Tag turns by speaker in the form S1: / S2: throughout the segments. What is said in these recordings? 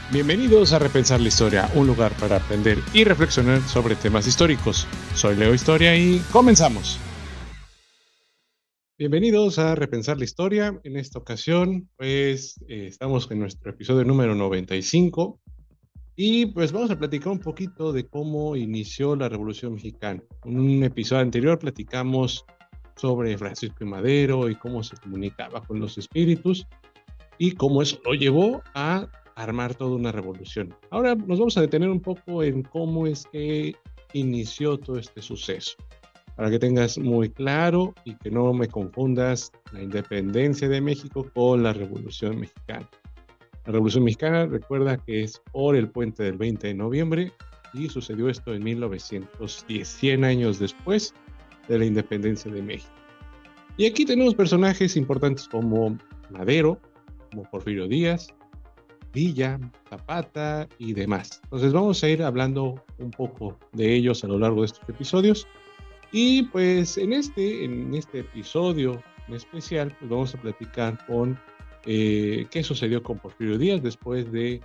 S1: Bienvenidos a Repensar la Historia, un lugar para aprender y reflexionar sobre temas históricos. Soy Leo Historia y comenzamos. Bienvenidos a Repensar la Historia. En esta ocasión, estamos en nuestro episodio número 95 y pues vamos a platicar un poquito de cómo inició la Revolución Mexicana. En un episodio anterior platicamos sobre Francisco I. Madero y cómo se comunicaba con los espíritus y cómo eso lo llevó a armar toda una revolución. Ahora nos vamos a detener un poco en cómo es que inició todo este suceso, para que tengas muy claro y que no me confundas la independencia de México con la Revolución Mexicana. La Revolución Mexicana, recuerda que es por el puente del 20 de noviembre y sucedió esto en 1910, 100 años después de la independencia de México. Y aquí tenemos personajes importantes como Madero, como Porfirio Díaz, Villa, Zapata y demás. Entonces vamos a ir hablando un poco de ellos a lo largo de estos episodios. Y pues en este episodio en especial, pues vamos a platicar con qué sucedió con Porfirio Díaz después de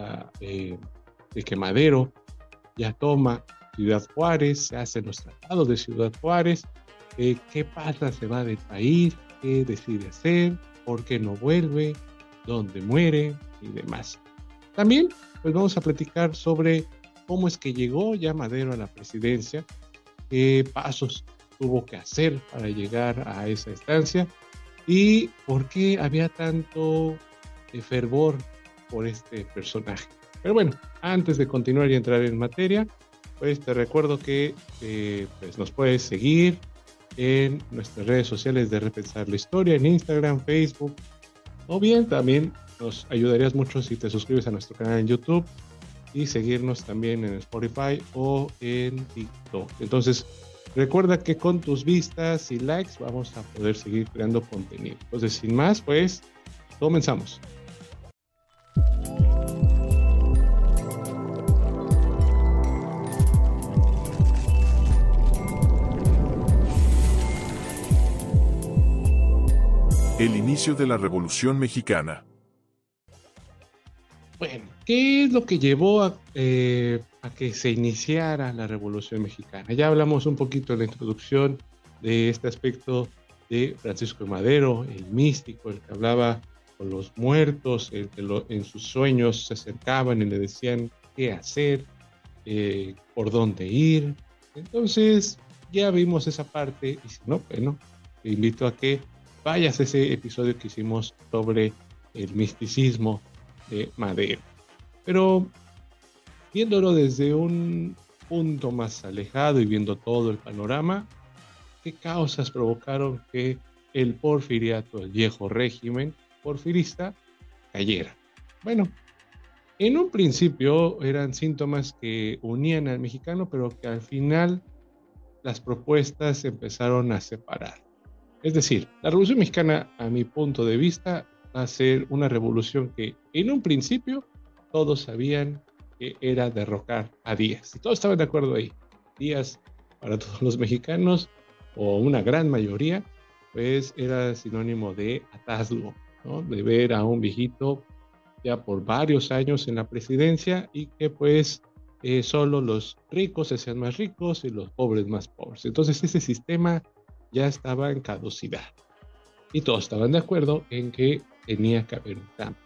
S1: que Madero ya toma Ciudad Juárez, se hacen los tratados de Ciudad Juárez, qué pasa, se va del país, qué decide hacer, por qué no vuelve, dónde muere y demás. También pues vamos a platicar sobre cómo es que llegó ya Madero a la presidencia, qué pasos tuvo que hacer para llegar a esa instancia y por qué había tanto fervor por este personaje. Pero bueno, antes de continuar y entrar en materia, pues te recuerdo que pues nos puedes seguir en nuestras redes sociales de Repensar la Historia, en Instagram, Facebook, o bien también nos ayudarías mucho si te suscribes a nuestro canal en YouTube y seguirnos también en Spotify o en TikTok. Entonces, recuerda que con tus vistas y likes vamos a poder seguir creando contenido. Entonces, sin más, pues, comenzamos.
S2: El inicio de la Revolución Mexicana.
S1: Bueno, ¿qué es lo que llevó a que se iniciara la Revolución Mexicana? Ya hablamos un poquito en la introducción de este aspecto de Francisco de Madero, el místico, el que hablaba con los muertos, el que en sus sueños se acercaban y le decían qué hacer, por dónde ir. Entonces, ya vimos esa parte, y si no, bueno, te invito a que vayas a ese episodio que hicimos sobre el misticismo de Madero. Pero viéndolo desde un punto más alejado y viendo todo el panorama, ¿qué causas provocaron que el porfiriato, el viejo régimen porfirista, cayera? Bueno, en un principio eran síntomas que unían al mexicano, pero que al final las propuestas se empezaron a separar. Es decir, la Revolución Mexicana, a mi punto de vista, va a ser una revolución que en un principio todos sabían que era derrocar a Díaz. Y todos estaban de acuerdo ahí. Díaz, para todos los mexicanos, o una gran mayoría, pues era sinónimo de hartazgo, ¿no? De ver a un viejito ya por varios años en la presidencia y que pues solo los ricos se hacían más ricos y los pobres más pobres. Entonces ese sistema ya estaba en caducidad. Y todos estaban de acuerdo en que tenía que haber un cambio.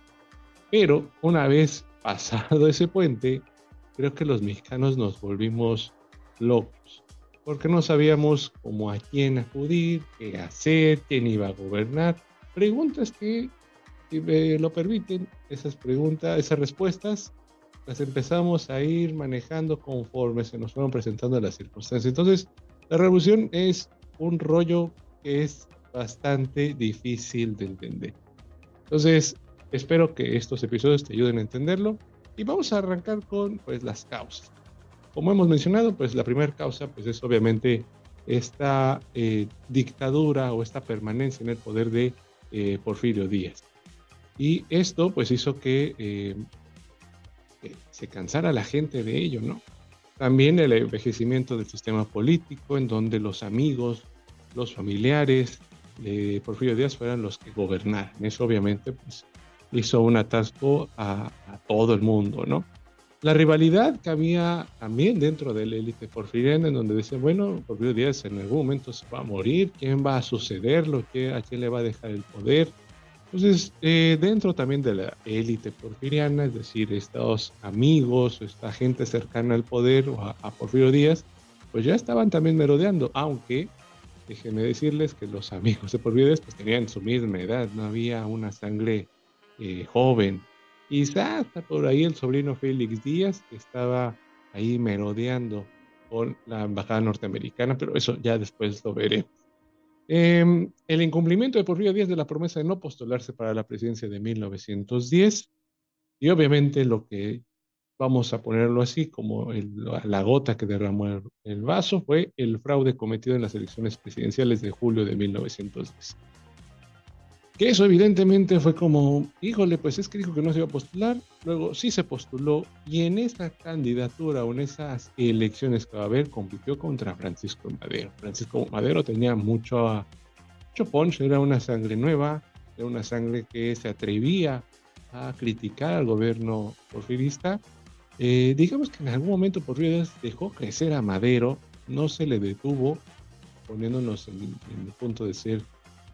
S1: Pero una vez pasado ese puente, creo que los mexicanos nos volvimos locos, porque no sabíamos cómo a quién acudir, qué hacer, quién iba a gobernar. Preguntas que, si me lo permiten, esas respuestas, las empezamos a ir manejando conforme se nos fueron presentando las circunstancias. Entonces, la revolución es un rollo que es bastante difícil de entender. Entonces, espero que estos episodios te ayuden a entenderlo y vamos a arrancar con pues las causas. Como hemos mencionado, pues la primera causa pues es obviamente esta dictadura o esta permanencia en el poder de Porfirio Díaz. Y esto pues hizo que se cansara la gente de ello, ¿no? También el envejecimiento del sistema político, en donde los amigos, los familiares de Porfirio Díaz fueran los que gobernaran. Eso obviamente pues hizo un atasco a todo el mundo, ¿no? La rivalidad que había también dentro de la élite porfiriana, en donde decían, bueno, Porfirio Díaz en algún momento se va a morir, ¿quién va a sucederlo? ¿A quién le va a dejar el poder? Entonces, dentro también de la élite porfiriana, es decir, estos amigos, esta gente cercana al poder o a Porfirio Díaz, pues ya estaban también merodeando, aunque déjenme decirles que los amigos de Porfirio Díaz pues tenían su misma edad, no había una sangre joven. Quizás hasta por ahí el sobrino Félix Díaz que estaba ahí merodeando con la embajada norteamericana, pero eso ya después lo veré. El incumplimiento de Porfirio Díaz de la promesa de no postularse para la presidencia de 1910 y obviamente lo que vamos a ponerlo así, como la gota que derramó el vaso, fue el fraude cometido en las elecciones presidenciales de julio de 1910. Que eso evidentemente fue como, híjole, pues es que dijo que no se iba a postular, luego sí se postuló y en esa candidatura o en esas elecciones que va a haber compitió contra Francisco Madero. Francisco Madero tenía mucho punch, era una sangre nueva, era una sangre que se atrevía a criticar al gobierno porfirista. Digamos que en algún momento Porfirio Díaz dejó crecer a Madero, no se le detuvo, poniéndonos en el punto de ser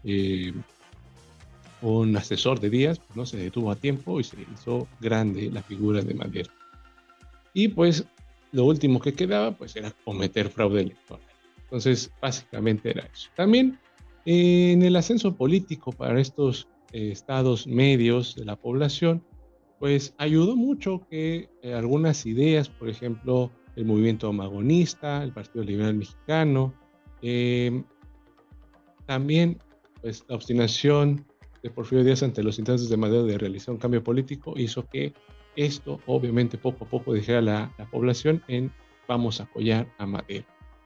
S1: un asesor de Díaz, pues no se detuvo a tiempo y se hizo grande la figura de Madero. Y pues lo último que quedaba pues era cometer fraude electoral. Entonces básicamente era eso. También en el ascenso político para estos estados medios de la población, pues ayudó mucho que algunas ideas, por ejemplo, el movimiento magonista, el Partido Liberal Mexicano, también pues la obstinación de Porfirio Díaz ante los intentos de Madero de realizar un cambio político hizo que esto obviamente poco a poco dijera la población en vamos a apoyar a Madero.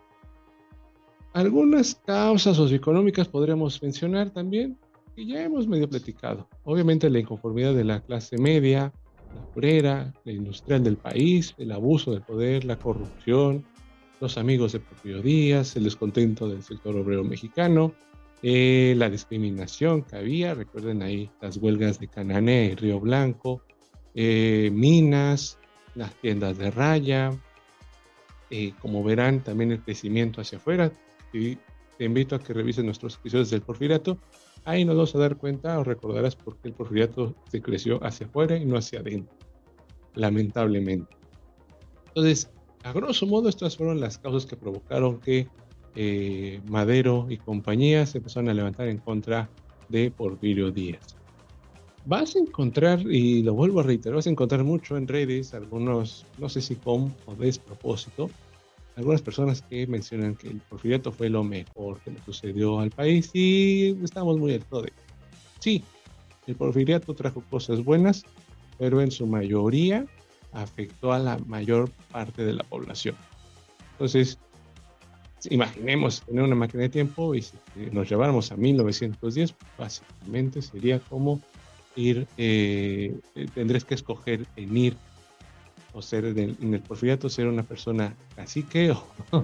S1: Algunas causas socioeconómicas podríamos mencionar también, que ya hemos medio platicado. Obviamente la inconformidad de la clase media, la obrera, la industrial del país, el abuso del poder, la corrupción, los amigos de Porfirio Díaz, el descontento del sector obrero mexicano, la discriminación que había, recuerden ahí las huelgas de Cananea y Río Blanco, minas, las tiendas de raya, como verán también el crecimiento hacia afuera. Y te invito a que revises nuestros episodios del Porfiriato, ahí nos vamos a dar cuenta o recordarás por qué el Porfiriato se creció hacia afuera y no hacia adentro, lamentablemente. Entonces, a grosso modo, estas fueron las causas que provocaron que Madero y compañía se empezaron a levantar en contra de Porfirio Díaz. Vas a encontrar, y lo vuelvo a reiterar, vas a encontrar mucho en redes, algunos, no sé si con o despropósito, algunas personas que mencionan que el Porfiriato fue lo mejor que le sucedió al país y estamos muy al todo. Sí, el Porfiriato trajo cosas buenas, pero en su mayoría afectó a la mayor parte de la población. Entonces, imaginemos tener una máquina de tiempo y si nos lleváramos a 1910, básicamente sería como ir, tendrías que escoger en ir o ser en el Porfiriato, ser una persona cacique o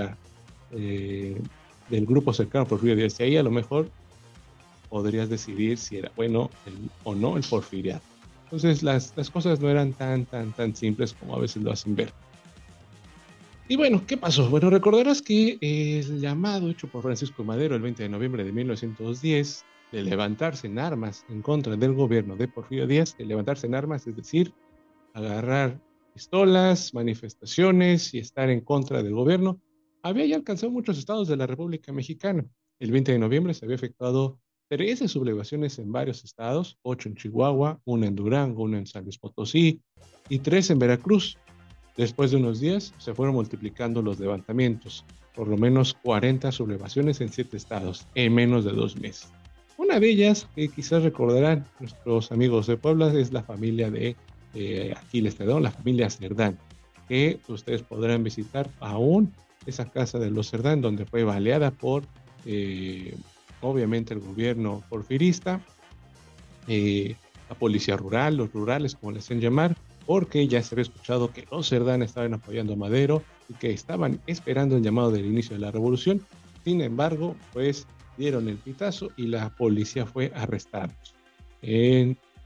S1: del grupo cercano a Porfirio Díaz. Y ahí a lo mejor podrías decidir si era bueno o no el Porfiriato. Entonces las cosas no eran tan simples como a veces lo hacen ver. Y bueno, ¿qué pasó? Bueno, recordarás que el llamado hecho por Francisco Madero el 20 de noviembre de 1910 de levantarse en armas en contra del gobierno de Porfirio Díaz, de levantarse en armas, es decir, agarrar pistolas, manifestaciones y estar en contra del gobierno, había ya alcanzado muchos estados de la República Mexicana. El 20 de noviembre se había efectuado 13 sublevaciones en varios estados, 8 en Chihuahua, una en Durango, una en San Luis Potosí y 3 en Veracruz. Después de unos días se fueron multiplicando los levantamientos, por lo menos 40 sublevaciones en 7 estados en menos de 2 meses. Una de ellas, que quizás recordarán nuestros amigos de Puebla, es la familia de Aquiles Cerdán, la familia Cerdán, que ustedes podrán visitar aún esa casa de los Cerdán, donde fue baleada por, obviamente, el gobierno porfirista, la policía rural, los rurales, como les hacen llamar, porque ya se había escuchado que los Cerdán estaban apoyando a Madero y que estaban esperando el llamado del inicio de la revolución. Sin embargo, pues dieron el pitazo y la policía fue a arrestarlos.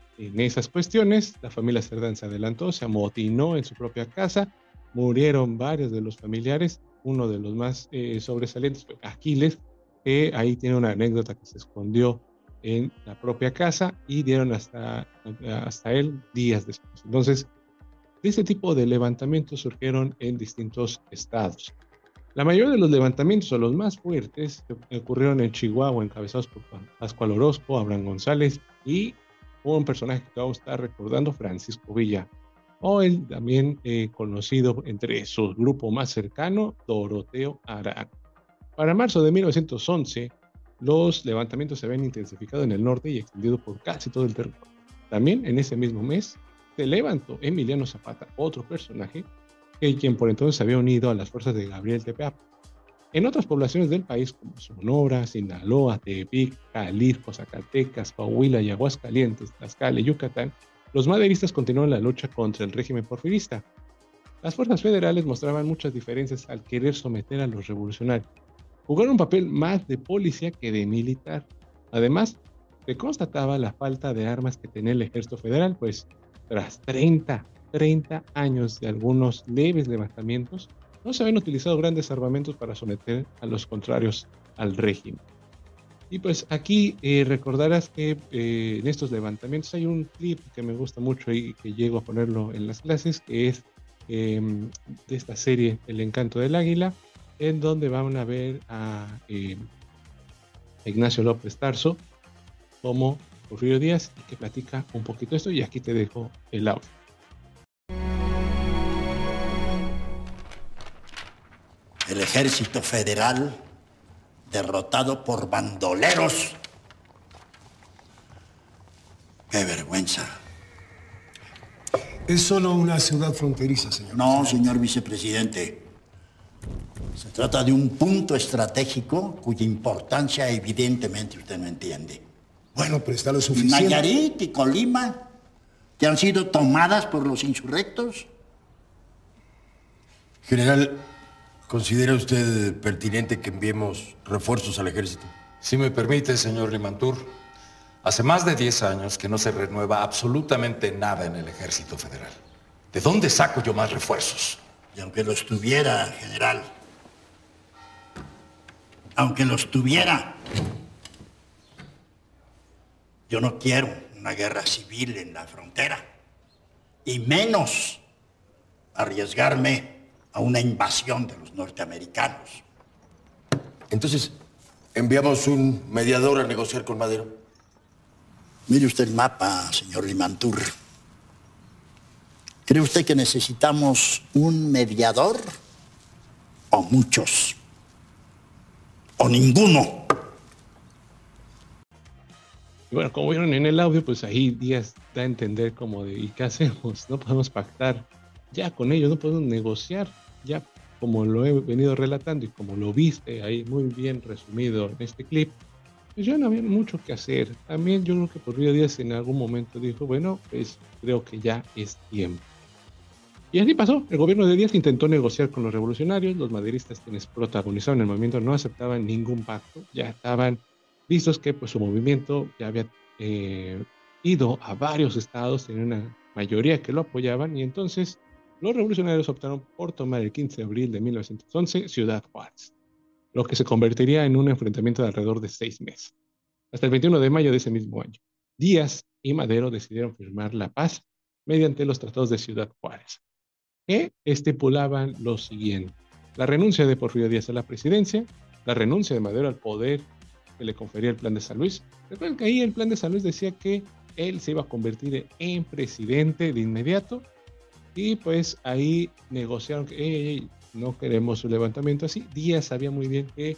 S1: en esas cuestiones. La familia Cerdán se adelantó, se amotinó en su propia casa, murieron varios de los familiares. Uno de los más sobresalientes fue Aquiles, que ahí tiene una anécdota que se escondió en la propia casa y dieron hasta él días después. Entonces, de este tipo de levantamientos surgieron en distintos estados. La mayoría de los levantamientos, o los más fuertes, ocurrieron en Chihuahua, encabezados por Pascual Orozco, Abraham González y un personaje que vamos a estar recordando, Francisco Villa, o el también conocido entre su grupo más cercano, Doroteo Arán. Para marzo de 1911, los levantamientos se habían intensificado en el norte y extendido por casi todo el territorio. También en ese mismo mes se levantó Emiliano Zapata, otro personaje, quien por entonces se había unido a las fuerzas de Gabriel Tepeapo. En otras poblaciones del país como Sonora, Sinaloa, Tepic, Jalisco, Zacatecas, Coahuila y Aguascalientes, Tlaxcala y Yucatán, los maderistas continuaron la lucha contra el régimen porfirista. Las fuerzas federales mostraban muchas diferencias al querer someter a los revolucionarios. Jugaron un papel más de policía que de militar. Además, se constataba la falta de armas que tenía el ejército federal, pues tras 30 años de algunos leves levantamientos, no se habían utilizado grandes armamentos para someter a los contrarios al régimen. Y pues aquí recordarás que en estos levantamientos hay un clip que me gusta mucho y que llego a ponerlo en las clases, que es de esta serie El Encanto del Águila, en donde van a ver a Ignacio López Tarso como Porfirio Díaz y que platica un poquito esto, y aquí te dejo el audio.
S3: El ejército federal derrotado por bandoleros. ¡Qué vergüenza!
S4: Es solo una ciudad fronteriza, señor.
S3: No, señor vicepresidente. Se trata de un punto estratégico cuya importancia evidentemente usted no entiende.
S4: Bueno, pero está lo suficiente.
S3: Nayarit y Colima, que han sido tomadas por los insurrectos.
S5: General, ¿considera usted pertinente que enviemos refuerzos al ejército?
S6: Si me permite, señor Limantur, hace más de 10 años que no se renueva absolutamente nada en el Ejército Federal. ¿De dónde saco yo más refuerzos?
S3: Y aunque los tuviera, general, aunque los tuviera, yo no quiero una guerra civil en la frontera, y menos arriesgarme a una invasión de los norteamericanos.
S5: Entonces, ¿enviamos un mediador a negociar con Madero?
S3: Mire usted el mapa, señor Limantur. ¿Cree usted que necesitamos un mediador o muchos? ¿O ninguno?
S1: Y bueno, como vieron en el audio, pues ahí Díaz da a entender como de, ¿y qué hacemos? No podemos pactar ya con ellos, no podemos negociar ya, como lo he venido relatando y como lo viste ahí muy bien resumido en este clip, pues ya no había mucho que hacer. También yo creo que Porfirio Díaz en algún momento dijo, bueno, pues creo que ya es tiempo. Y así pasó. El gobierno de Díaz intentó negociar con los revolucionarios. Los maderistas, quienes protagonizaron el movimiento, no aceptaban ningún pacto. Ya estaban vistos que pues, su movimiento ya había ido a varios estados, tenía una mayoría que lo apoyaban, y entonces los revolucionarios optaron por tomar el 15 de abril de 1911 Ciudad Juárez, lo que se convertiría en un enfrentamiento de alrededor de 6 meses. Hasta el 21 de mayo de ese mismo año, Díaz y Madero decidieron firmar la paz mediante los tratados de Ciudad Juárez, que estipulaban lo siguiente: la renuncia de Porfirio Díaz a la presidencia, la renuncia de Madero al poder que le confería el Plan de San Luis. Recuerden que ahí el Plan de San Luis decía que él se iba a convertir en presidente de inmediato, y pues ahí negociaron que no queremos un levantamiento así. Díaz sabía muy bien que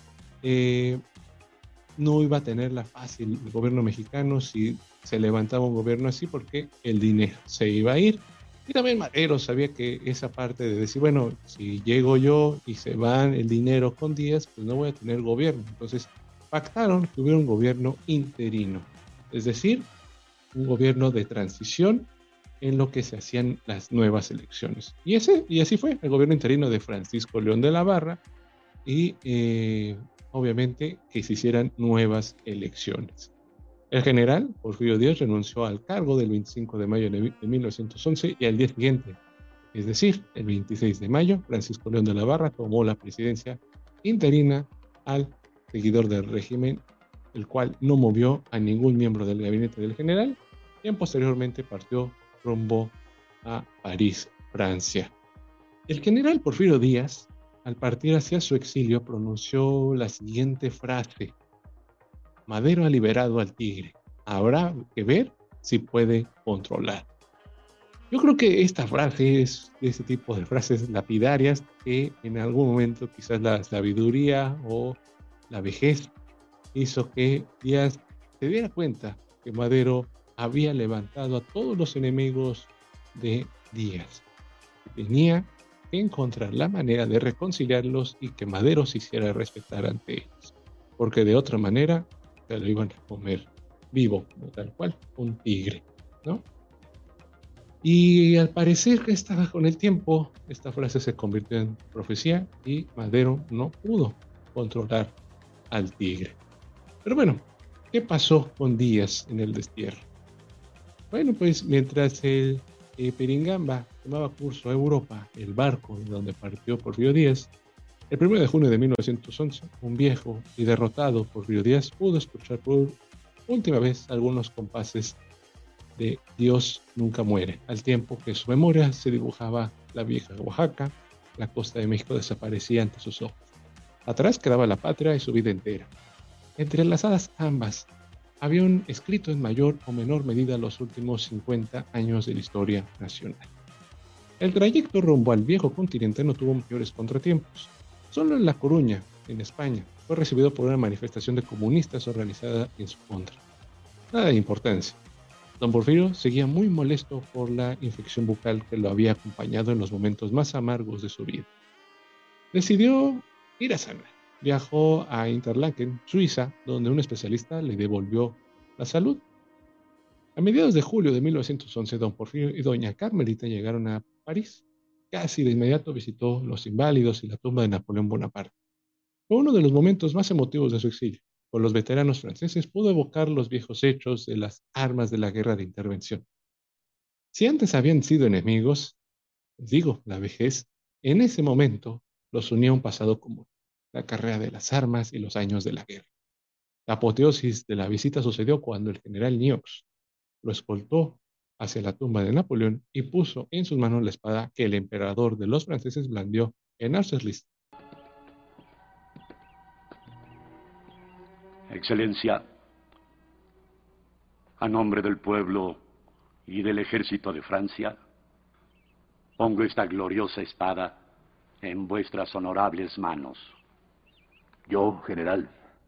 S1: no iba a tenerla fácil el gobierno mexicano si se levantaba un gobierno así, porque el dinero se iba a ir. Y también Madero sabía que esa parte de decir, bueno, si llego yo y se van el dinero con Díaz, pues no voy a tener gobierno. Entonces pactaron que hubiera un gobierno interino, es decir, un gobierno de transición en lo que se hacían las nuevas elecciones. Y así fue el gobierno interino de Francisco León de la Barra, y obviamente que se hicieran nuevas elecciones. El general Porfirio Díaz renunció al cargo del 25 de mayo de 1911 y al día siguiente, es decir, el 26 de mayo, Francisco León de la Barra tomó la presidencia interina al seguidor del régimen, el cual no movió a ningún miembro del gabinete del general, quien posteriormente partió rumbo a París, Francia. El general Porfirio Díaz, al partir hacia su exilio, pronunció la siguiente frase: Madero ha liberado al tigre, habrá que ver si puede controlar. Yo creo que esta frase es de ese tipo de frases lapidarias que en algún momento quizás la sabiduría o la vejez hizo que Díaz se diera cuenta que Madero había levantado a todos los enemigos de Díaz. Tenía que encontrar la manera de reconciliarlos y que Madero se hiciera respetar ante ellos, porque de otra manera se lo iban a comer vivo, tal cual, un tigre, ¿no? Y al parecer que con el tiempo esta frase se convirtió en profecía y Madero no pudo controlar al tigre. Pero bueno, ¿qué pasó con Díaz en el destierro? Bueno, pues mientras el Peringamba tomaba curso a Europa, el barco en donde partió Porfirio Díaz, el 1 de junio de 1911, un viejo y derrotado Porfirio Díaz pudo escuchar por última vez algunos compases de Dios nunca muere, al tiempo que su memoria se dibujaba la vieja Oaxaca, la costa de México desaparecía ante sus ojos. Atrás quedaba la patria y su vida entera. Entrelazadas ambas, habían escrito en mayor o menor medida los últimos 50 años de la historia nacional. El trayecto rumbo al viejo continente no tuvo mayores contratiempos. Solo en La Coruña, en España, fue recibido por una manifestación de comunistas organizada en su contra. Nada de importancia. Don Porfirio seguía muy molesto por la infección bucal que lo había acompañado en los momentos más amargos de su vida. Decidió ir a sanar. Viajó a Interlaken, Suiza, donde un especialista le devolvió la salud. A mediados de julio de 1911, don Porfirio y doña Carmelita llegaron a París. Casi de inmediato visitó los Inválidos y la tumba de Napoleón Bonaparte. Fue uno de los momentos más emotivos de su exilio. Con los veteranos franceses pudo evocar los viejos hechos de las armas de la guerra de intervención. Si antes habían sido enemigos, la vejez, en ese momento los unía un pasado común, la carrera de las armas y los años de la guerra. La apoteosis de la visita sucedió cuando el general Niox lo escoltó hacia la tumba de Napoleón y puso en sus manos la espada que el emperador de los franceses blandió en Austerlitz.
S7: Excelencia, a nombre del pueblo y del ejército de Francia, pongo esta gloriosa espada en vuestras honorables manos.
S8: Yo, general,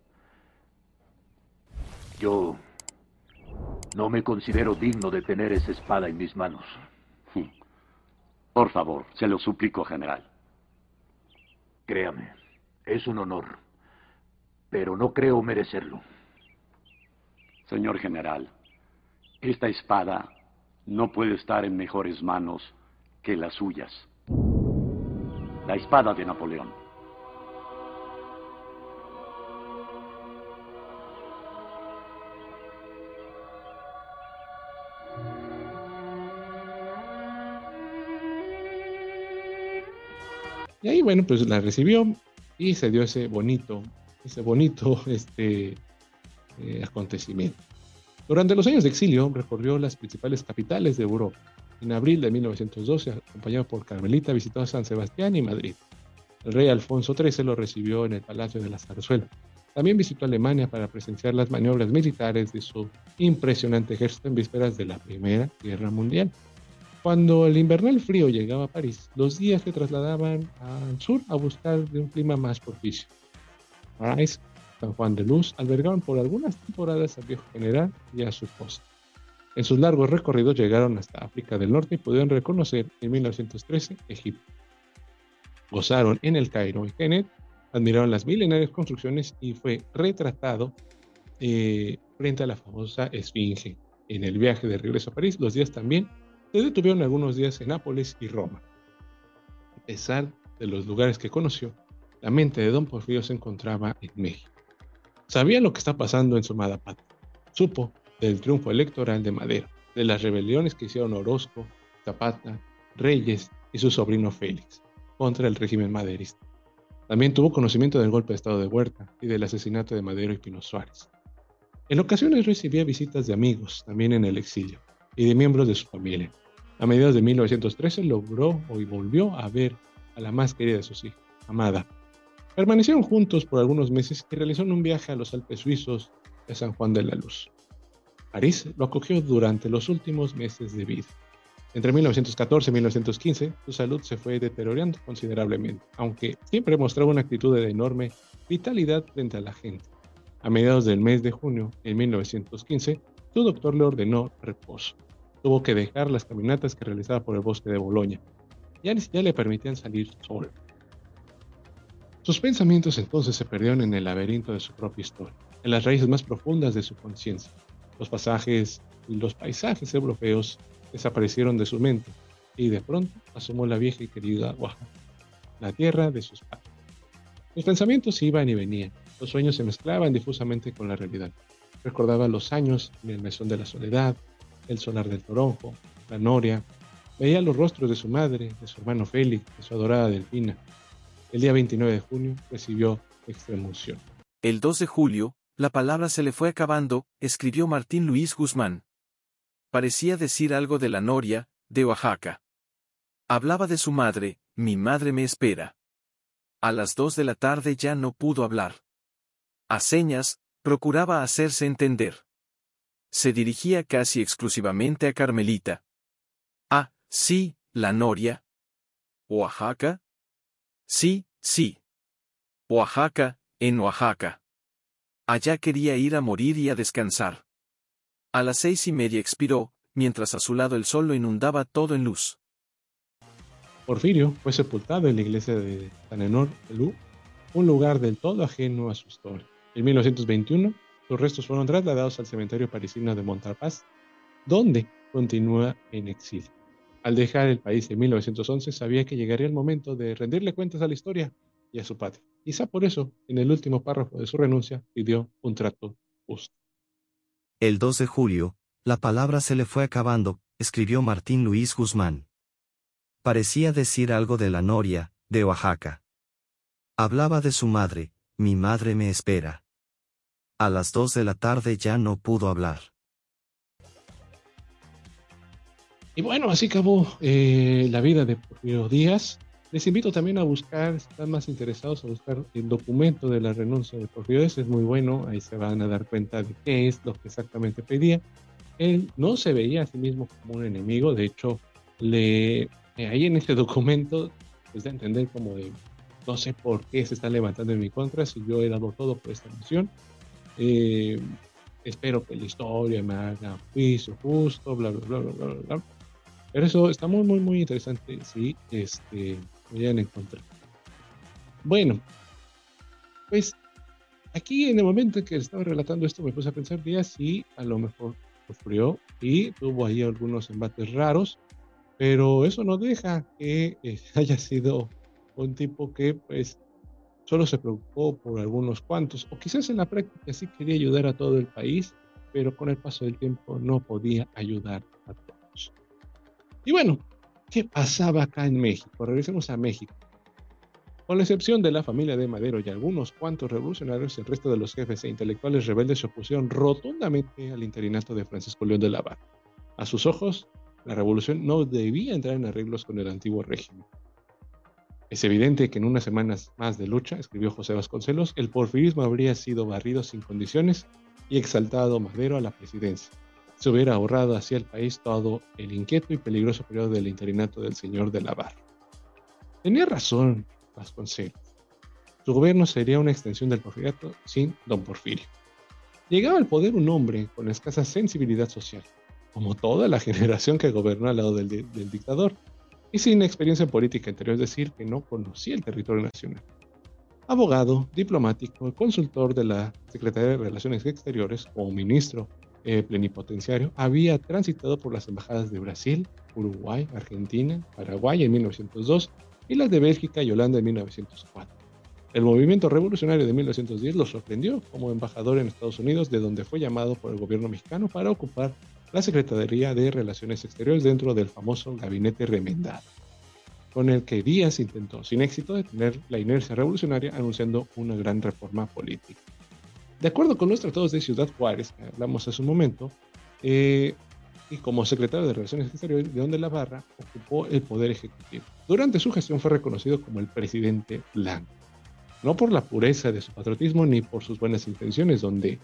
S8: yo no me considero digno de tener esa espada en mis manos.
S7: Por favor, se lo suplico, general.
S8: Créame, es un honor, pero no creo merecerlo.
S7: Señor general, esta espada no puede estar en mejores manos que las suyas. La espada de Napoleón.
S1: Y ahí, bueno, pues la recibió y se dio ese bonito acontecimiento. Durante los años de exilio recorrió las principales capitales de Europa. En abril de 1912, acompañado por Carmelita, visitó San Sebastián y Madrid. El rey Alfonso XIII lo recibió en el Palacio de la Zarzuela. También visitó Alemania para presenciar las maniobras militares de su impresionante ejército en vísperas de la Primera Guerra Mundial. Cuando el invernal frío llegaba a París, los días se trasladaban al sur a buscar de un clima más propicio. París, San Juan de Luz albergaron por algunas temporadas al viejo general y a su esposa. En sus largos recorridos llegaron hasta África del Norte y pudieron reconocer en 1913 Egipto. Gozaron en el Cairo y Kenet, admiraron las milenarias construcciones y fue retratado frente a la famosa Esfinge. En el viaje de regreso a París, los días también se detuvieron algunos días en Nápoles y Roma. A pesar de los lugares que conoció, la mente de don Porfirio se encontraba en México. Sabía lo que está pasando en su amada patria. Supo del triunfo electoral de Madero, de las rebeliones que hicieron Orozco, Zapata, Reyes y su sobrino Félix contra el régimen maderista. También tuvo conocimiento del golpe de estado de Huerta y del asesinato de Madero y Pino Suárez. En ocasiones recibía visitas de amigos, también en el exilio, y de miembros de su familia. A mediados de 1913 logró y volvió a ver a la más querida de sus hijas, Amada. Permanecieron juntos por algunos meses y realizaron un viaje a los Alpes suizos de San Juan de la Luz. París lo acogió durante los últimos meses de vida. Entre 1914 y 1915, su salud se fue deteriorando considerablemente, aunque siempre mostraba una actitud de enorme vitalidad frente a la gente. A mediados del mes de junio de 1915, su doctor le ordenó reposo. Tuvo que dejar las caminatas que realizaba por el bosque de Boloña. Ya ni siquiera le permitían salir solo. Sus pensamientos entonces se perdieron en el laberinto de su propia historia, en las raíces más profundas de su conciencia. Los pasajes y los paisajes europeos desaparecieron de su mente y de pronto asomó la vieja y querida Oaxaca, la tierra de sus padres. Los pensamientos iban y venían, los sueños se mezclaban difusamente con la realidad. Recordaba los años en el mesón de la soledad, el solar del Toronjo, la noria, veía los rostros de su madre, de su hermano Félix, de su adorada Delfina. El día 29 de junio recibió extremunción.
S9: El 2 de julio, la palabra se le fue acabando, escribió Martín Luis Guzmán. Parecía decir algo de la noria, de Oaxaca. Hablaba de su madre, mi madre me espera. A las 2 de la tarde ya no pudo hablar. A señas, procuraba hacerse entender. Se dirigía casi exclusivamente a Carmelita. Ah, sí, la noria. ¿Oaxaca? Sí, sí. Oaxaca, en Oaxaca. Allá quería ir a morir y a descansar. A las 6:30 expiró, mientras a su lado el sol lo inundaba todo en luz.
S1: Porfirio fue sepultado en la iglesia de San Enor de Lú, un lugar del todo ajeno a su historia. En 1921, sus restos fueron trasladados al cementerio parisino de Montparnasse, donde continúa en exilio. Al dejar el país en 1911, sabía que llegaría el momento de rendirle cuentas a la historia y a su patria. Quizá por eso, en el último párrafo de su renuncia, pidió un trato justo.
S10: El 2 de julio, la palabra se le fue acabando, escribió Martín Luis Guzmán. Parecía decir algo de la noria, de Oaxaca. Hablaba de su madre, mi madre me espera. A las 2 de la tarde ya no pudo hablar.
S1: Y bueno, así acabó la vida de Porfirio Díaz. Les invito también a buscar, si están más interesados, a buscar el documento de la renuncia de Porfirio Díaz. Es muy bueno, ahí se van a dar cuenta de qué es lo que exactamente pedía. Él no se veía a sí mismo como un enemigo, de hecho, ahí en este documento les da a entender como de, no sé por qué se está levantando en mi contra, si yo he dado todo por esta nación. Espero que la historia me haga juicio justo, bla, bla, bla, bla, bla, bla. Pero eso está muy, muy, muy interesante si vayan a encontrar. Bueno, pues aquí en el momento en que estaba relatando esto me puse a pensar, Díaz sí, a lo mejor sufrió y tuvo ahí algunos embates raros, pero eso no deja que haya sido un tipo que pues solo se preocupó por algunos cuantos, o quizás en la práctica sí quería ayudar a todo el país, pero con el paso del tiempo no podía ayudar a todos. Y bueno, ¿qué pasaba acá en México? Regresemos a México. Con la excepción de la familia de Madero y algunos cuantos revolucionarios, el resto de los jefes e intelectuales rebeldes se opusieron rotundamente al interinato de Francisco León de la Barra. A sus ojos, la revolución no debía entrar en arreglos con el antiguo régimen. Es evidente que en unas semanas más de lucha, escribió José Vasconcelos, el porfirismo habría sido barrido sin condiciones y exaltado Madero a la presidencia. Se hubiera ahorrado hacia el país todo el inquieto y peligroso periodo del interinato del señor de la Barra. Tenía razón Vasconcelos. Su gobierno sería una extensión del porfiriato sin don Porfirio. Llegaba al poder un hombre con escasa sensibilidad social, como toda la generación que gobernó al lado del dictador, y sin experiencia en política interior, es decir, que no conocía el territorio nacional. Abogado, diplomático, consultor de la Secretaría de Relaciones Exteriores como ministro plenipotenciario, había transitado por las embajadas de Brasil, Uruguay, Argentina, Paraguay en 1902 y las de Bélgica y Holanda en 1904. El movimiento revolucionario de 1910 lo sorprendió como embajador en Estados Unidos, de donde fue llamado por el gobierno mexicano para ocupar la Secretaría de Relaciones Exteriores dentro del famoso Gabinete Remendado, con el que Díaz intentó, sin éxito, detener la inercia revolucionaria anunciando una gran reforma política. De acuerdo con los tratados de Ciudad Juárez, que hablamos hace un momento, y como secretario de Relaciones Exteriores, León de la Barra ocupó el poder ejecutivo. Durante su gestión fue reconocido como el presidente blanco, no por la pureza de su patriotismo ni por sus buenas intenciones, donde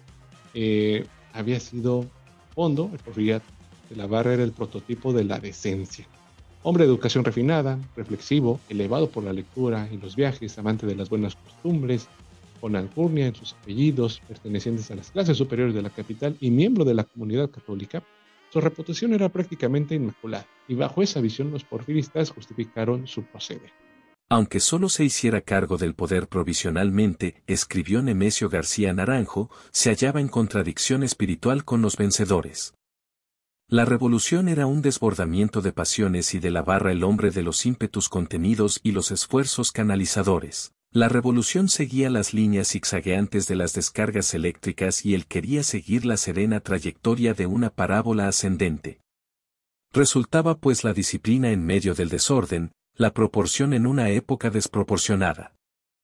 S1: había sido fondo, el Porfiriato de la Barra era el prototipo de la decencia. Hombre de educación refinada, reflexivo, elevado por la lectura y los viajes, amante de las buenas costumbres, con alcurnia en sus apellidos, pertenecientes a las clases superiores de la capital y miembro de la comunidad católica, su reputación era prácticamente inmaculada, y bajo esa visión los porfiristas justificaron su proceder.
S9: Aunque solo se hiciera cargo del poder provisionalmente, escribió Nemesio García Naranjo, se hallaba en contradicción espiritual con los vencedores. La revolución era un desbordamiento de pasiones y de la Barra el hombre de los ímpetus contenidos y los esfuerzos canalizadores. La revolución seguía las líneas zigzagueantes de las descargas eléctricas y él quería seguir la serena trayectoria de una parábola ascendente. Resultaba pues la disciplina en medio del desorden, la proporción en una época desproporcionada.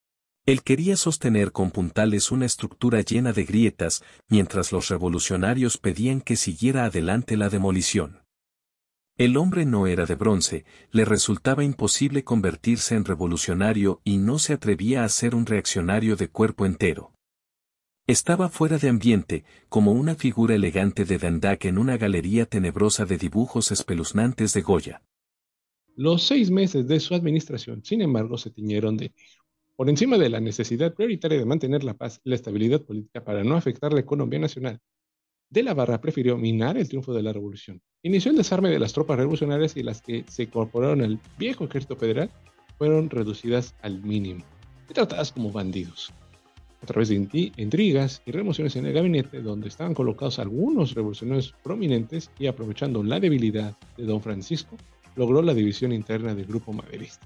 S9: Él quería sostener con puntales una estructura llena de grietas, mientras los revolucionarios pedían que siguiera adelante la demolición. El hombre no era de bronce, le resultaba imposible convertirse en revolucionario y no se atrevía a ser un reaccionario de cuerpo entero. Estaba fuera de ambiente, como una figura elegante de Van Dyck en una galería tenebrosa de dibujos espeluznantes de Goya.
S1: Los 6 meses de su administración, sin embargo, se tiñeron de negro. Por encima de la necesidad prioritaria de mantener la paz y la estabilidad política para no afectar la economía nacional, De la Barra prefirió minar el triunfo de la revolución. Inició el desarme de las tropas revolucionarias y las que se incorporaron al viejo ejército federal fueron reducidas al mínimo y tratadas como bandidos. A través de intrigas y remociones en el gabinete, donde estaban colocados algunos revolucionarios prominentes y aprovechando la debilidad de don Francisco, logró la división interna del grupo maderista.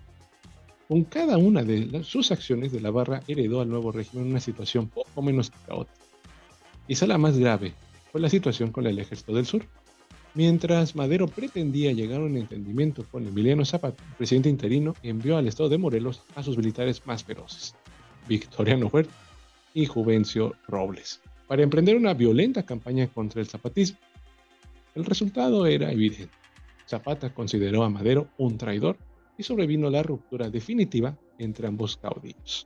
S1: Con cada una de sus acciones, De la Barra heredó al nuevo régimen una situación poco menos caótica. Quizá la más grave fue la situación con el Ejército del Sur. Mientras Madero pretendía llegar a un entendimiento con Emiliano Zapata, el presidente interino envió al estado de Morelos a sus militares más feroces, Victoriano Huerta y Juvencio Robles, para emprender una violenta campaña contra el zapatismo. El resultado era evidente. Zapata consideró a Madero un traidor y sobrevino la ruptura definitiva entre ambos caudillos.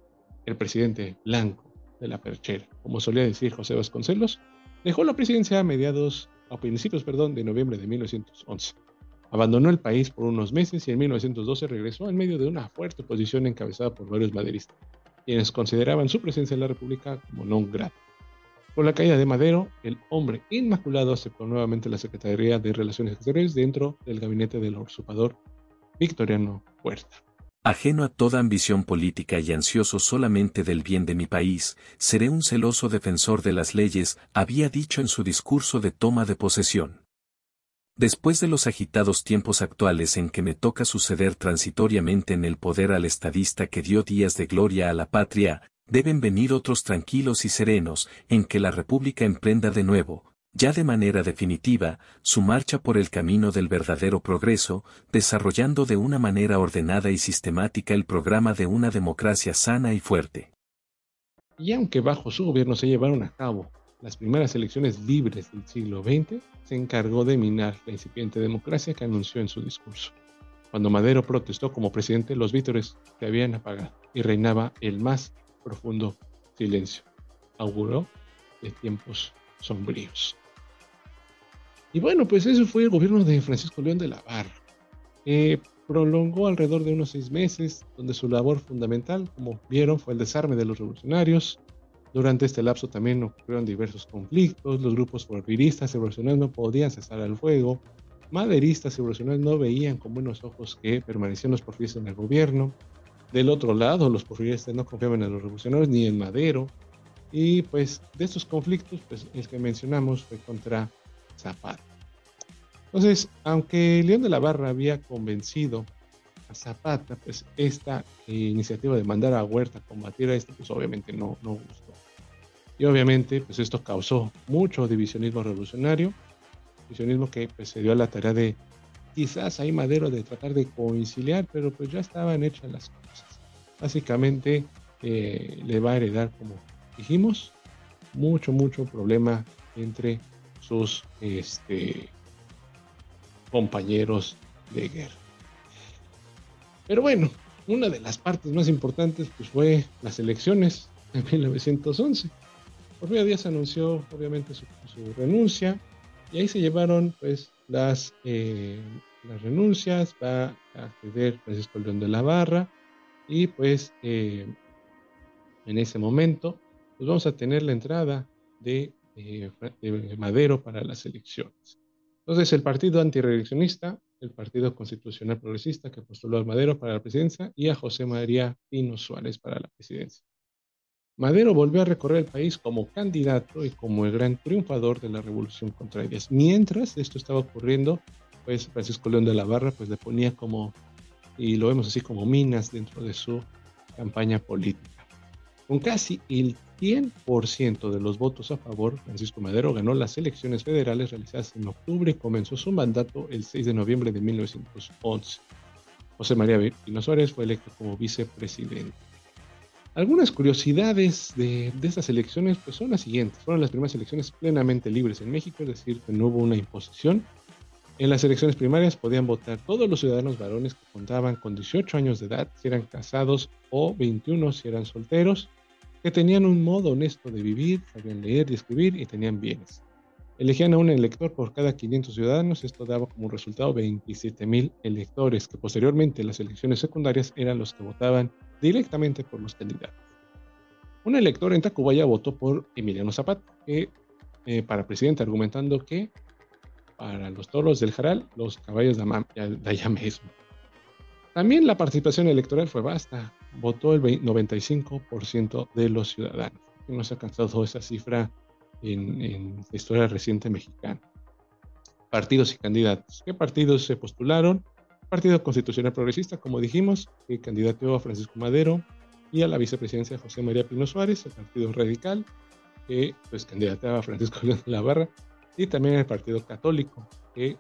S1: El presidente blanco de la perchera, como solía decir José Vasconcelos, dejó la presidencia a principios de noviembre de 1911. Abandonó el país por unos meses y en 1912 regresó en medio de una fuerte oposición encabezada por varios maderistas, quienes consideraban su presencia en la República como non grata. Con la caída de Madero, el hombre inmaculado aceptó nuevamente la Secretaría de Relaciones Exteriores dentro del gabinete del usurpador Victoriano Huerta.
S9: Ajeno a toda ambición política y ansioso solamente del bien de mi país, seré un celoso defensor de las leyes, había dicho en su discurso de toma de posesión. Después de los agitados tiempos actuales en que me toca suceder transitoriamente en el poder al estadista que dio días de gloria a la patria, deben venir otros tranquilos y serenos, en que la República emprenda de nuevo, ya de manera definitiva, su marcha por el camino del verdadero progreso, desarrollando de una manera ordenada y sistemática el programa de una democracia sana y fuerte.
S1: Y aunque bajo su gobierno se llevaron a cabo las primeras elecciones libres del siglo XX, se encargó de minar la incipiente democracia que anunció en su discurso. Cuando Madero protestó como presidente, los vítores se habían apagado y reinaba el más profundo silencio. Auguró de tiempos sombríos. Y bueno, pues eso fue el gobierno de Francisco León de la Barra. Prolongó alrededor de unos 6 meses, donde su labor fundamental, como vieron, fue el desarme de los revolucionarios. Durante este lapso también ocurrieron diversos conflictos, los grupos porfiristas y revolucionarios no podían cesar el fuego, maderistas y revolucionarios no veían con buenos ojos que permanecían los porfiristas en el gobierno. Del otro lado, los porfiristas no confiaban en los revolucionarios ni en Madero. Y pues de estos conflictos, pues el que mencionamos fue contra Zapata. Entonces, aunque León de la Barra había convencido a Zapata, pues esta iniciativa de mandar a Huerta a combatir a esto, pues obviamente no gustó. Y obviamente, pues esto causó mucho divisionismo revolucionario, divisionismo que pues se dio a la tarea de quizás ahí Madero de tratar de conciliar, pero pues ya estaban hechas las cosas. Básicamente le va a heredar, como dijimos, mucho problema entre sus compañeros de guerra. Pero bueno, una de las partes más importantes pues fue las elecciones de 1911. Porfirio Díaz anunció obviamente su renuncia y ahí se llevaron pues las renuncias. Va a acceder Francisco León de la Barra y pues en ese momento pues vamos a tener la entrada de Madero para las elecciones. Entonces el partido antireeleccionista, el Partido Constitucional Progresista, que postuló a Madero para la presidencia, y a José María Pino Suárez para la presidencia. Madero volvió a recorrer el país como candidato y como el gran triunfador de la revolución contra Díaz. Mientras esto estaba ocurriendo, pues Francisco León de la Barra pues le ponía como, y lo vemos así, como minas dentro de su campaña política. Con casi el 100% de los votos a favor, Francisco Madero ganó las elecciones federales realizadas en octubre y comenzó su mandato el 6 de noviembre de 1911. José María Pino Suárez fue electo como vicepresidente. Algunas curiosidades de estas elecciones pues son las siguientes. Fueron las primeras elecciones plenamente libres en México, es decir, que no hubo una imposición. En las elecciones primarias podían votar todos los ciudadanos varones que contaban con 18 años de edad, si eran casados, o 21 si eran solteros, que tenían un modo honesto de vivir, sabían leer y escribir y tenían bienes. Elegían a un elector por cada 500 ciudadanos, esto daba como resultado 27,000 electores, que posteriormente en las elecciones secundarias eran los que votaban directamente por los candidatos. Un elector en Tacubaya votó por Emiliano Zapata, para presidente, argumentando que para los toros del Jaral, los caballos de allá mismo. También la participación electoral fue vasta, votó el 95% de los ciudadanos. No se ha alcanzado esa cifra en la historia reciente mexicana. Partidos y candidatos. ¿Qué partidos se postularon? Partido Constitucional Progresista, como dijimos, que candidateó a Francisco Madero, y a la vicepresidencia José María Pino Suárez. El Partido Radical, que pues candidateaba a Francisco León de la Barra, y también el Partido Católico, que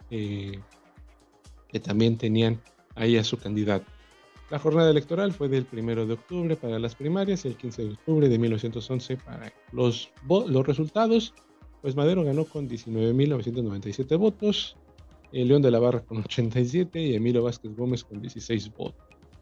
S1: también tenían ahí a su candidato. La jornada electoral fue del 1 de octubre para las primarias y el 15 de octubre de 1911 para los resultados. Pues Madero ganó con 19,997 votos, León de la Barra con 87 y Emilio Vázquez Gómez con 16 votos.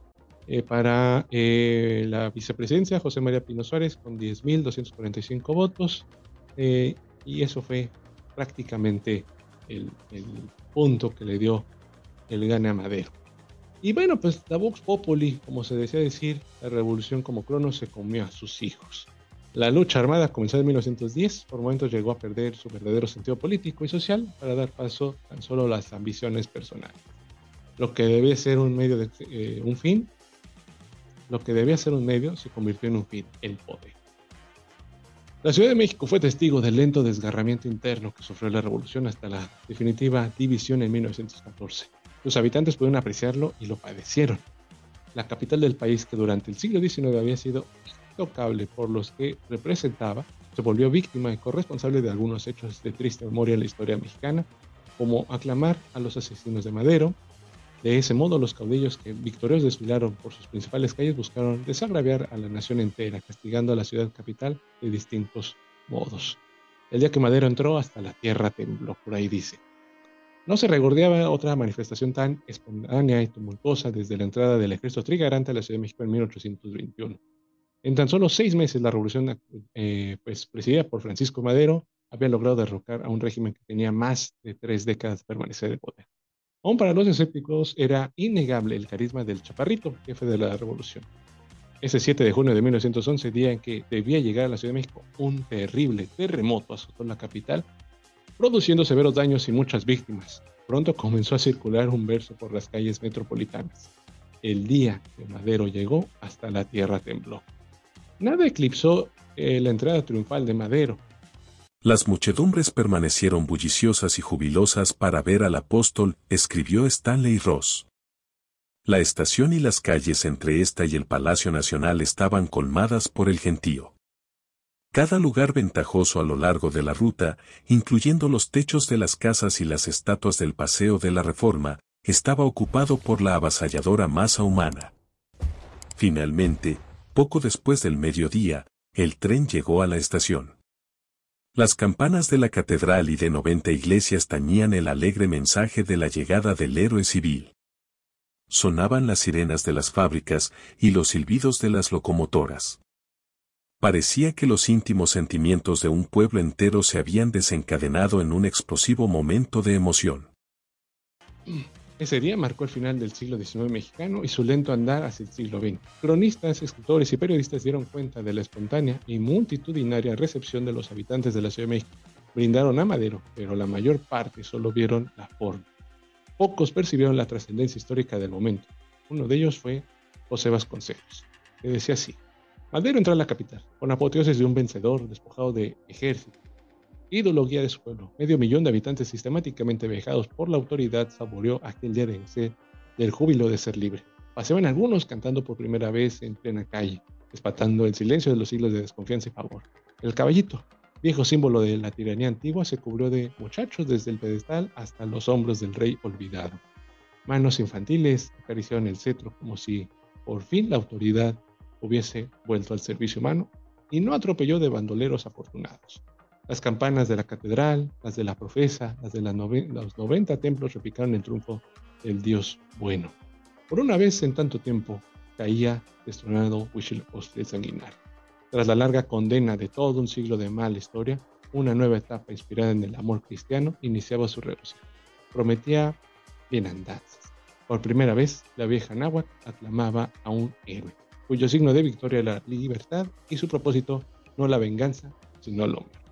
S1: Para la vicepresidencia, José María Pino Suárez con 10,245 votos, y eso fue prácticamente el punto que le dio el gane a Madero. Y bueno, pues la Vox Populi, como se decía decir, la revolución como Cronos se comió a sus hijos. La lucha armada comenzó en 1910, por momentos llegó a perder su verdadero sentido político y social para dar paso tan solo a las ambiciones personales. Lo que debía ser un medio de un fin, lo que debía ser un medio se convirtió en un fin, el poder. La Ciudad de México fue testigo del lento desgarramiento interno que sufrió la revolución hasta la definitiva división en 1914. Sus habitantes pudieron apreciarlo y lo padecieron. La capital del país, que durante el siglo XIX había sido intocable por los que representaba, se volvió víctima y corresponsable de algunos hechos de triste memoria en la historia mexicana, como aclamar a los asesinos de Madero. De ese modo, los caudillos que victoriosos desfilaron por sus principales calles buscaron desagraviar a la nación entera, castigando a la ciudad capital de distintos modos. El día que Madero entró, hasta la tierra tembló, por ahí dice. No se recordeaba otra manifestación tan espontánea y tumultuosa desde la entrada del ejército trigarante a la Ciudad de México en 1821. En tan solo 6 meses, la revolución, presidida por Francisco Madero, había logrado derrocar a un régimen que tenía más de 3 décadas de permanecer en poder. Aún para los escépticos era innegable el carisma del Chaparrito, jefe de la revolución. Ese 7 de junio de 1911, día en que debía llegar a la Ciudad de México, un terrible terremoto azotó la capital, produciendo severos daños y muchas víctimas. Pronto comenzó a circular un verso por las calles metropolitanas. El día que Madero llegó, hasta la tierra tembló. Nada eclipsó la entrada triunfal de Madero.
S2: Las muchedumbres permanecieron bulliciosas y jubilosas para ver al apóstol, escribió Stanley Ross. La estación y las calles entre esta y el Palacio Nacional estaban colmadas por el gentío. Cada lugar ventajoso a lo largo de la ruta, incluyendo los techos de las casas y las estatuas del Paseo de la Reforma, estaba ocupado por la avasalladora masa humana. Finalmente, poco después del mediodía, el tren llegó a la estación. Las campanas de la catedral y de 90 iglesias tañían el alegre mensaje de la llegada del héroe civil. Sonaban las sirenas de las fábricas y los silbidos de las locomotoras. Parecía que los íntimos sentimientos de un pueblo entero se habían desencadenado en un explosivo momento de emoción.
S1: Ese día marcó el final del siglo XIX mexicano y su lento andar hacia el siglo XX. Cronistas, escritores y periodistas dieron cuenta de la espontánea y multitudinaria recepción de los habitantes de la Ciudad de México. Brindaron a Madero, pero la mayor parte solo vieron la forma. Pocos percibieron la trascendencia histórica del momento. Uno de ellos fue José Vasconcelos, que decía así: Madero entró a la capital, con apoteosis de un vencedor despojado de ejército, ídolo guía de su pueblo. 500,000 de habitantes sistemáticamente vejados por la autoridad saboreó aquel día del júbilo de ser libre. Paseaban algunos cantando por primera vez en plena calle, espantando el silencio de los siglos de desconfianza y pavor. El caballito, viejo símbolo de la tiranía antigua, se cubrió de muchachos desde el pedestal hasta los hombros del rey olvidado. Manos infantiles acariciaron el cetro como si por fin la autoridad hubiese vuelto al servicio humano y no atropelló de bandoleros afortunados. Las campanas de la catedral, las de la profesa, las de los 90 templos repicaron el triunfo del Dios bueno. Por una vez en tanto tiempo caía destronado Huitzilopochtli sanguinario. Tras la larga condena de todo un siglo de mala historia, una nueva etapa inspirada en el amor cristiano iniciaba su regocijo. Prometía bienandanzas. Por primera vez, la vieja náhuatl aclamaba a un héroe, cuyo signo de victoria era la libertad y su propósito no la venganza, sino el hombre.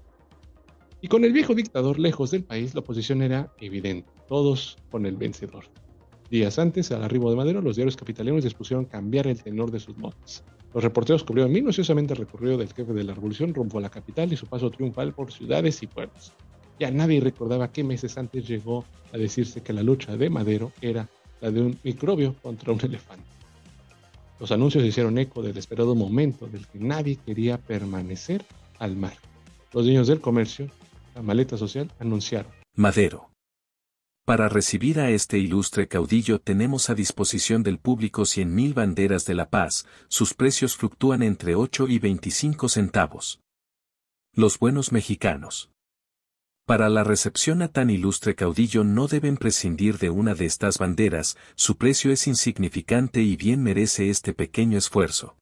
S1: Y con el viejo dictador lejos del país, la oposición era evidente, todos con el vencedor. Días antes, al arribo de Madero, los diarios capitalinos dispusieron cambiar el tenor de sus notas. Los reporteros cubrieron minuciosamente el recorrido del jefe de la revolución rumbo a la capital y su paso triunfal por ciudades y pueblos. Ya nadie recordaba que meses antes llegó a decirse que la lucha de Madero era la de un microbio contra un elefante. Los anuncios hicieron eco del esperado momento del que nadie quería permanecer al margen. Los dueños del comercio, la maleta social, anunciaron:
S2: Madero. Para recibir a este ilustre caudillo tenemos a disposición del público 100,000 banderas de la paz, sus precios fluctúan entre 8 y 25 centavos. Los buenos mexicanos. Para la recepción a tan ilustre caudillo no deben prescindir de una de estas banderas, su precio es insignificante y bien merece este pequeño esfuerzo.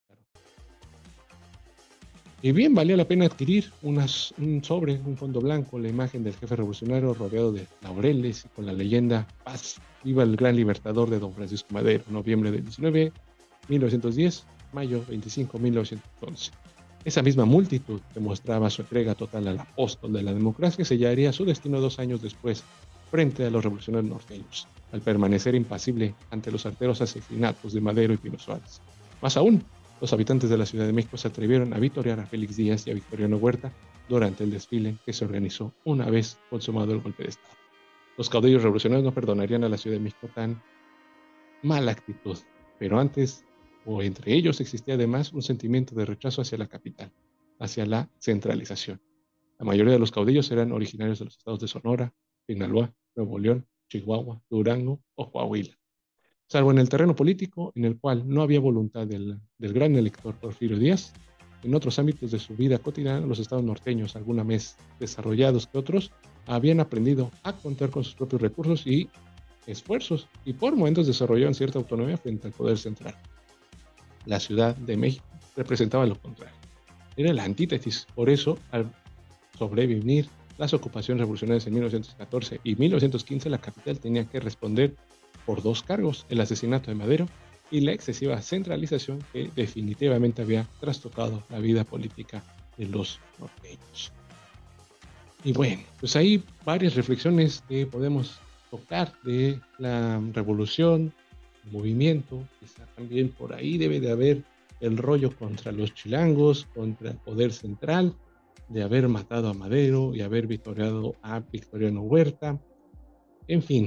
S1: Y bien valía la pena adquirir un fondo blanco, la imagen del jefe revolucionario rodeado de laureles y con la leyenda Paz, viva el gran libertador de don Francisco Madero, noviembre del 19, 1910, mayo 25, 1911. Esa misma multitud demostraba su entrega total al apóstol de la democracia y sellaría su destino 2 años después, frente a los revolucionarios norteños, al permanecer impasible ante los arteros asesinatos de Madero y Pino Suárez. Más aún, los habitantes de la Ciudad de México se atrevieron a vitorear a Félix Díaz y a Victoriano Huerta durante el desfile que se organizó una vez consumado el golpe de Estado. Los caudillos revolucionarios no perdonarían a la Ciudad de México tan mala actitud, pero antes o entre ellos existía además un sentimiento de rechazo hacia la capital, hacia la centralización. La mayoría de los caudillos eran originarios de los estados de Sonora, Sinaloa, Nuevo León, Chihuahua, Durango o Coahuila. Salvo en el terreno político, en el cual no había voluntad del gran elector Porfirio Díaz, en otros ámbitos de su vida cotidiana, los estados norteños, alguna vez desarrollados que otros, habían aprendido a contar con sus propios recursos y esfuerzos, y por momentos desarrollaban cierta autonomía frente al poder central. La Ciudad de México representaba lo contrario. Era la antítesis. Por eso, al sobrevivir las ocupaciones revolucionarias en 1914 y 1915, la capital tenía que responder por 2 cargos: el asesinato de Madero y la excesiva centralización que definitivamente había trastocado la vida política de los norteños. Y bueno, pues hay varias reflexiones que podemos tocar de la revolución, el movimiento. Quizá también por ahí debe de haber el rollo contra los chilangos, contra el poder central, de haber matado a Madero y haber victoriado a Victoriano Huerta. En fin,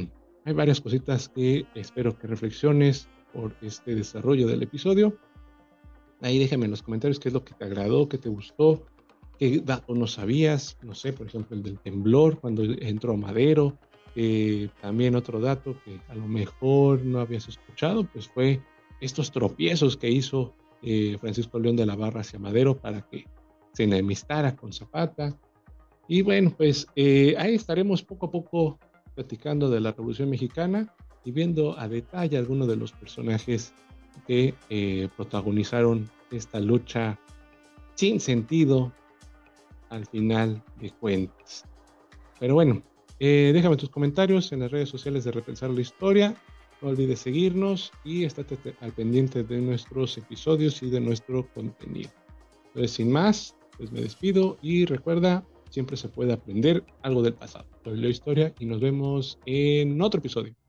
S1: hay varias cositas que espero que reflexiones por este desarrollo del episodio. Ahí déjame en los comentarios qué es lo que te agradó, qué te gustó, qué dato no sabías, no sé, por ejemplo el del temblor cuando entró Madero. También otro dato que a lo mejor no habías escuchado, pues fue estos tropiezos que hizo Francisco León de la Barra hacia Madero para que se enemistara con Zapata. Y bueno, pues ahí estaremos poco a poco platicando de la Revolución Mexicana y viendo a detalle algunos de los personajes que protagonizaron esta lucha sin sentido al final de cuentas. Pero bueno, déjame tus comentarios en las redes sociales de Repensar la Historia. No olvides seguirnos y estate al pendiente de nuestros episodios y de nuestro contenido. Entonces, sin más, pues me despido y recuerda, siempre se puede aprender algo del pasado. Soy Leo Historia y nos vemos en otro episodio.